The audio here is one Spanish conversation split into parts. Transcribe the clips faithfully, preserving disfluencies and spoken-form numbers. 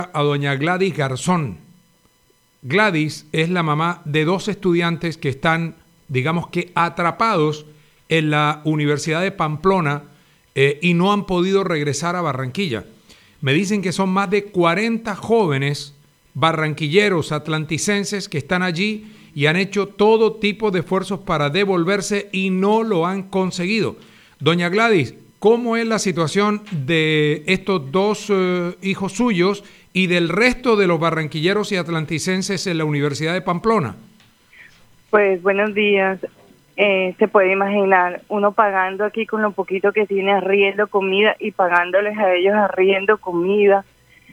A doña Gladys Garzón. Gladys es la mamá de dos estudiantes que están, digamos que, atrapados en la Universidad de Pamplona eh, y no han podido regresar a Barranquilla. Me dicen que son más de cuarenta jóvenes barranquilleros, atlanticenses, que están allí y han hecho todo tipo de esfuerzos para devolverse y no lo han conseguido. Doña Gladys, ¿cómo es la situación de estos dos eh, hijos suyos y del resto de los barranquilleros y atlanticenses en la Universidad de Pamplona? Pues buenos días. Eh, se puede imaginar uno pagando aquí con lo poquito que tiene arriendo, comida, y pagándoles a ellos arriendo, comida.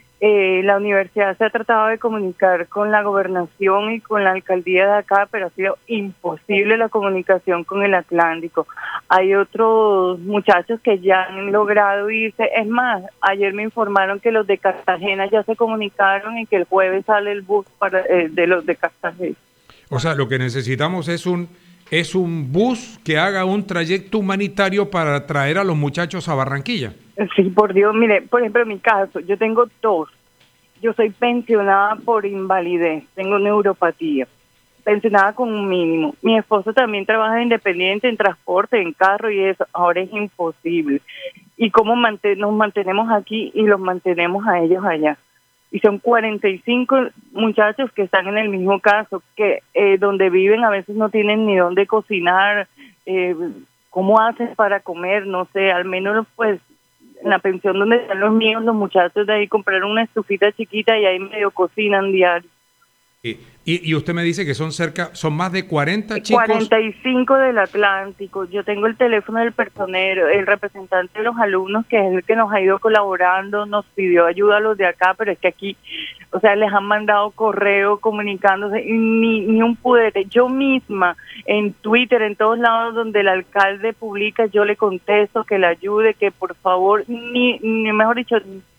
Eh, la universidad se ha tratado de comunicar con la gobernación y con la alcaldía de acá, pero ha sido imposible la comunicación con el Atlántico. Hay otros muchachos que ya han logrado irse. Es más, ayer me informaron que los de Cartagena ya se comunicaron y que el jueves sale el bus para eh, de los de Cartagena. O sea, lo que necesitamos es un es un bus que haga un trayecto humanitario para traer a los muchachos a Barranquilla. Sí, por Dios, mire, por ejemplo, en mi caso, yo tengo tos, yo soy pensionada por invalidez, tengo neuropatía, pensionada con un mínimo. Mi esposo también trabaja independiente en transporte, en carro y eso, ahora es imposible. ¿Y cómo manten- nos mantenemos aquí y los mantenemos a ellos allá? Y son cuarenta y cinco muchachos que están en el mismo caso, que eh, donde viven a veces no tienen ni dónde cocinar, eh, ¿cómo hacen para comer? No sé, al menos pues en la pensión donde están los míos, los muchachos de ahí compraron una estufita chiquita y ahí medio cocinan diario. Y, y, y usted me dice que son cerca, son más de cuarenta chicos. cuarenta y cinco del Atlántico. Yo tengo el teléfono del personero, el representante de los alumnos, que es el que nos ha ido colaborando, nos pidió ayuda a los de acá, pero es que aquí, o sea, les han mandado correo comunicándose, y ni, ni un pudete. Yo misma, en Twitter, en todos lados donde el alcalde publica, yo le contesto que le ayude, que por favor, ni, ni mejor dicho,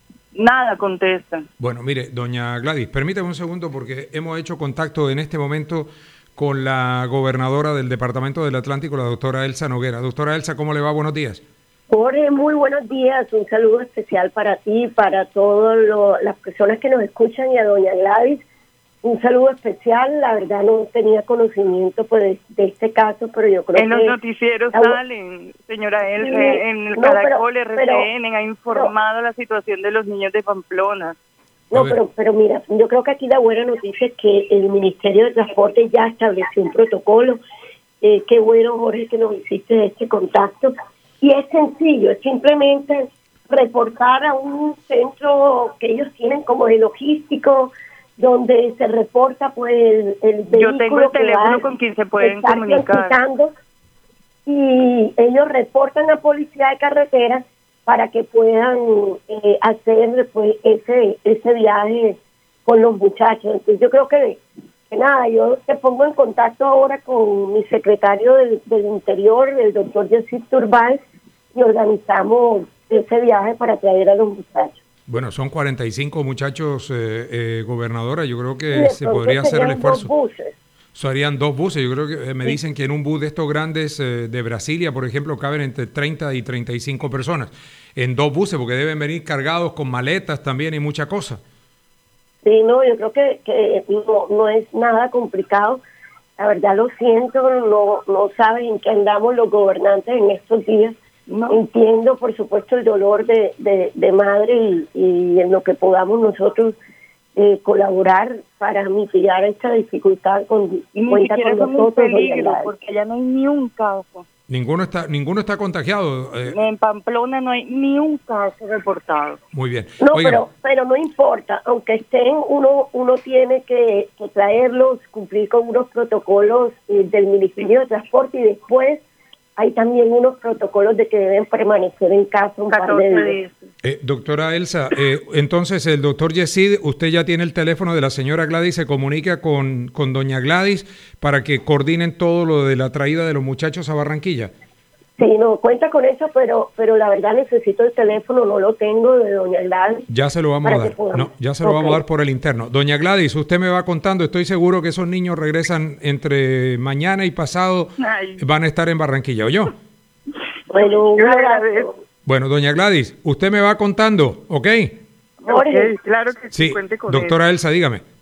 nada contestan. Bueno, mire, doña Gladys, permítame un segundo porque hemos hecho contacto en este momento con la gobernadora del Departamento del Atlántico, la doctora Elsa Noguera. Doctora Elsa, ¿cómo le va? Buenos días. Jorge, muy buenos días. Un saludo especial para ti, para todas las personas que nos escuchan, y a doña Gladys. Un saludo especial. La verdad no tenía conocimiento pues de, de este caso, pero yo creo en que... En los noticieros la... salen, señora Elsa, sí, en el no, Caracol, pero, R C N, pero, ha informado pero, la situación de los niños de Pamplona. No, pero, pero mira, yo creo que aquí la buena noticia es que el Ministerio de Transporte ya estableció un protocolo. Eh, qué bueno, Jorge, que nos hiciste este contacto. Y es sencillo, es simplemente reportar a un centro que ellos tienen como de logístico, donde se reporta pues el, el vehículo. Yo tengo el teléfono con quien se pueden comunicar. Y ellos reportan a Policía de Carretera para que puedan eh, hacer pues ese ese viaje con los muchachos. Entonces yo creo que, que nada, yo te pongo en contacto ahora con mi secretario del, del Interior, el doctor Yesid Turbay, y organizamos ese viaje para traer a los muchachos. Bueno, son cuarenta y cinco muchachos, eh, eh, gobernadora. Yo creo que se podría hacer el esfuerzo. Dos buses. Serían dos buses. Yo creo que eh, me sí. dicen que en un bus de estos grandes eh, de Brasilia, por ejemplo, caben entre treinta y treinta y cinco personas. En dos buses, porque deben venir cargados con maletas también y mucha cosa. Sí, no, yo creo que, que no, no es nada complicado. La verdad lo siento, no, no saben en qué andamos los gobernantes en estos días. No. Entiendo, por supuesto, el dolor de, de, de madre y, y en lo que podamos nosotros eh, colaborar para mitigar esta dificultad. Con, y ni siquiera con nosotros, un peligro, porque ya no hay ni un caso. Ninguno está, ninguno está contagiado. Eh. En Pamplona no hay ni un caso reportado. Muy bien. No, pero pero no importa, aunque estén, uno uno tiene que, que traerlos, cumplir con unos protocolos eh, del Ministerio de Transporte, y después hay también unos protocolos de que deben permanecer en casa un par de días. Eh, doctora Elsa, eh, entonces el doctor Yesid, usted ya tiene el teléfono de la señora Gladys, se comunica con, con doña Gladys para que coordinen todo lo de la traída de los muchachos a Barranquilla. Sí, no, cuenta con eso, pero pero la verdad necesito el teléfono, no lo tengo, de doña Gladys. Ya se lo vamos a dar, no, ya se lo okay. vamos a dar por el interno. Doña Gladys, usted me va contando, estoy seguro que esos niños regresan entre mañana y pasado, Ay. van a estar en Barranquilla, ¿oyó? Bueno, un abrazo. Bueno, doña Gladys, usted me va contando, ¿ok? Jorge. Ok, claro que sí, Sí, cuente con doctora eso. Elsa, dígame.